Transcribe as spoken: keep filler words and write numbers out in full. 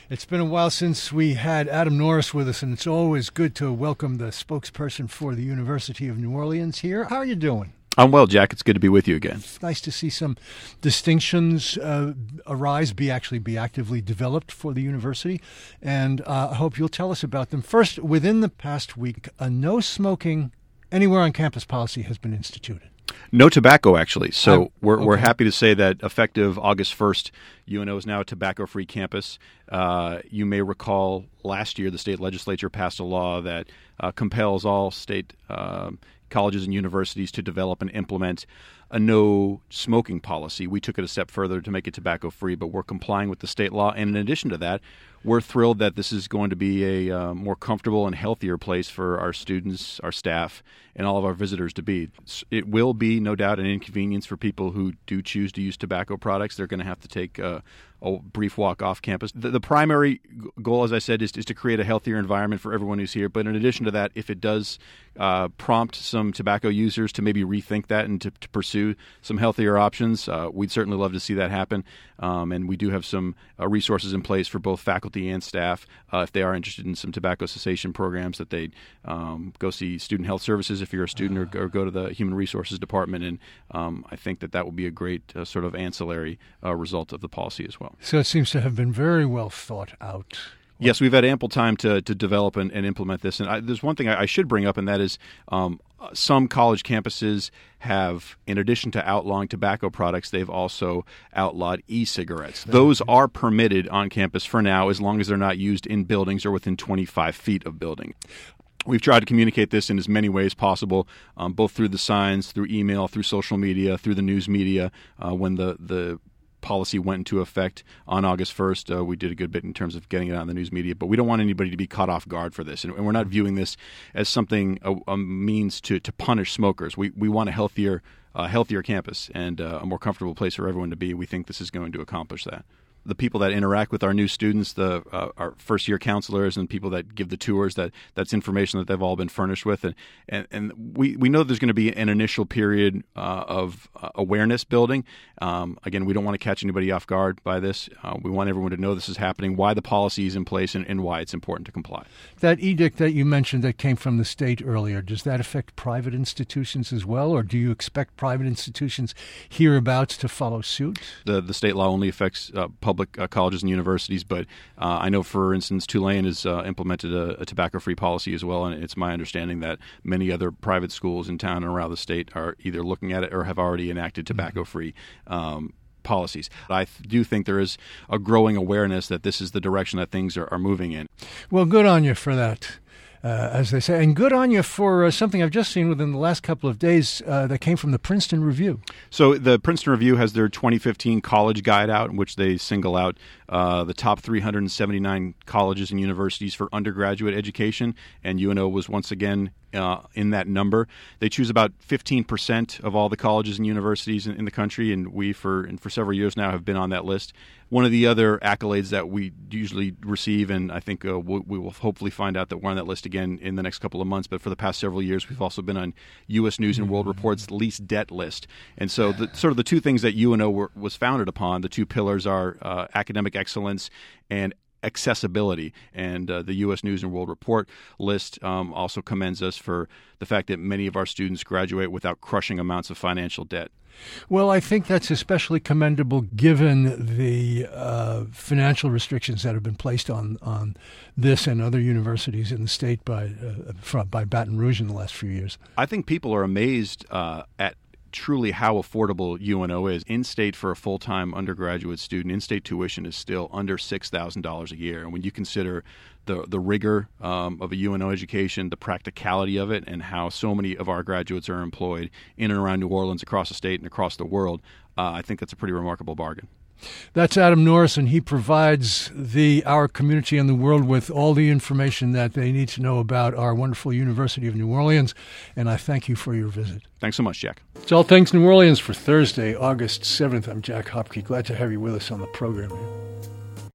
It's been a while since we had Adam Norris with us, and it's always good to welcome the spokesperson for the University of New Orleans here. How are you doing? I'm well, Jack. It's good to be with you again. It's nice to see some distinctions uh, arise, be actually be actively developed for the university, and uh, I hope you'll tell us about them. First, within the past week, a no smoking anywhere on campus policy has been instituted. No tobacco, actually. So Um, we're okay. we're happy to say that effective August first, U N O is now a tobacco-free campus. Uh, you may recall last year the state legislature passed a law that uh, compels all state um, colleges and universities to develop and implement a no smoking policy. We took it a step further to make it tobacco-free, but we're complying with the state law. And in addition to that, we're thrilled that this is going to be a uh, more comfortable and healthier place for our students, our staff, and all of our visitors to be. It will be, no doubt, an inconvenience for people who do choose to use tobacco products. They're going to have to take uh, a brief walk off campus. The, the primary goal, as I said, is, is to create a healthier environment for everyone who's here. But in addition to that, if it does uh, prompt some tobacco users to maybe rethink that and to, to pursue some healthier options, uh, we'd certainly love to see that happen. Um, and we do have some uh, resources in place for both faculty and staff uh, if they are interested in some tobacco cessation programs, that they um, go see Student Health Services if you're a student, or, or go to the Human Resources Department. And um, I think that that will be a great uh, sort of ancillary uh, result of the policy as well. So it seems to have been very well thought out. Yes, we've had ample time to, to develop and, and implement this. And I, there's one thing I, I should bring up, and that is um, some college campuses have, in addition to outlawing tobacco products, they've also outlawed e-cigarettes. Those are permitted on campus for now, as long as they're not used in buildings or within twenty-five feet of building. We've tried to communicate this in as many ways possible, um, both through the signs, through email, through social media, through the news media. Uh, when the, the policy went into effect on August first, uh, we did a good bit in terms of getting it out in the news media. But we don't want anybody to be caught off guard for this. And, and we're not viewing this as something, a, a means to, to punish smokers. We, we want a healthier, uh, healthier campus and uh, a more comfortable place for everyone to be. We think this is going to accomplish that. The people that interact with our new students, the uh, our first-year counselors, and people that give the tours, that that's information that they've all been furnished with. And and, and we, we know there's going to be an initial period uh, of uh, awareness building. Um, again, we don't want to catch anybody off guard by this. Uh, we want everyone to know this is happening, why the policy is in place, and, and why it's important to comply. That edict that you mentioned that came from the state earlier, does that affect private institutions as well, or do you expect private institutions hereabouts to follow suit? The, the state law only affects uh, public Public uh, colleges and universities, but uh, I know, for instance, Tulane has uh, implemented a, a tobacco-free policy as well, and it's my understanding that many other private schools in town and around the state are either looking at it or have already enacted tobacco-free um, policies. I th- do think there is a growing awareness that this is the direction that things are, are moving in. Well, good on you for that. Uh, as they say, and good on you for uh, something I've just seen within the last couple of days uh, that came from the Princeton Review. So the Princeton Review has their twenty fifteen college guide out, in which they single out uh, the top three hundred seventy-nine colleges and universities for undergraduate education, and U N O was once again uh, in that number. They choose about fifteen percent of all the colleges and universities in, in the country, and we, for and for several years now, have been on that list. One of the other accolades that we usually receive, and I think uh, we, we will hopefully find out that we're on that list again in the next couple of months, but for the past several years, we've also been on U S News and World Report's least debt list. And so the, sort of the two things that U N O were, was founded upon, the two pillars are uh, academic excellence and accessibility. And uh, the U S News and World Report list um, also commends us for the fact that many of our students graduate without crushing amounts of financial debt. Well, I think that's especially commendable given the uh, financial restrictions that have been placed on, on this and other universities in the state by uh, from, by Baton Rouge in the last few years. I think people are amazed uh, at truly how affordable U N O is. In-state for a full-time undergraduate student, in-state tuition is still under six thousand dollars a year. And when you consider the the rigor um, of a U N O education, the practicality of it, and how so many of our graduates are employed in and around New Orleans, across the state and across the world, uh, I think that's a pretty remarkable bargain. That's Adam Norris, and he provides the our community and the world with all the information that they need to know about our wonderful University of New Orleans, and I thank you for your visit. Thanks so much, Jack. It's All Things New Orleans for Thursday, August seventh. I'm Jack Hopke. Glad to have you with us on the program here.